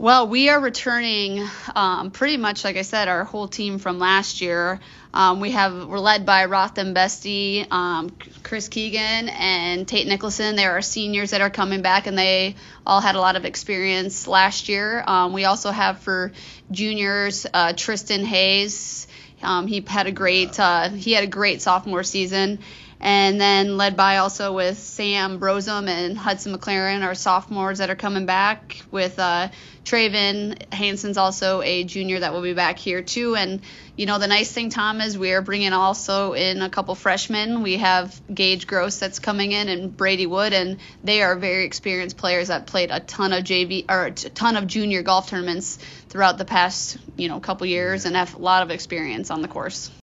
Well, we are returning pretty much, like I said, our whole team from last year. We're led by Rothen Bestie, Chris Keegan, and Tate Nicholson. They are our seniors that are coming back, and they all had a lot of experience last year. We also have for juniors Tristan Hayes. He had a great sophomore season. And then led by also with Sam Brosum and Hudson McLaren, our sophomores that are coming back, with Traven Hansen's also a junior that will be back here too. And, the nice thing, Tom, is we are bringing also in a couple freshmen. We have Gage Gross that's coming in and Brady Wood, and they are very experienced players that played a ton of junior golf tournaments throughout the past, couple years and have a lot of experience on the course.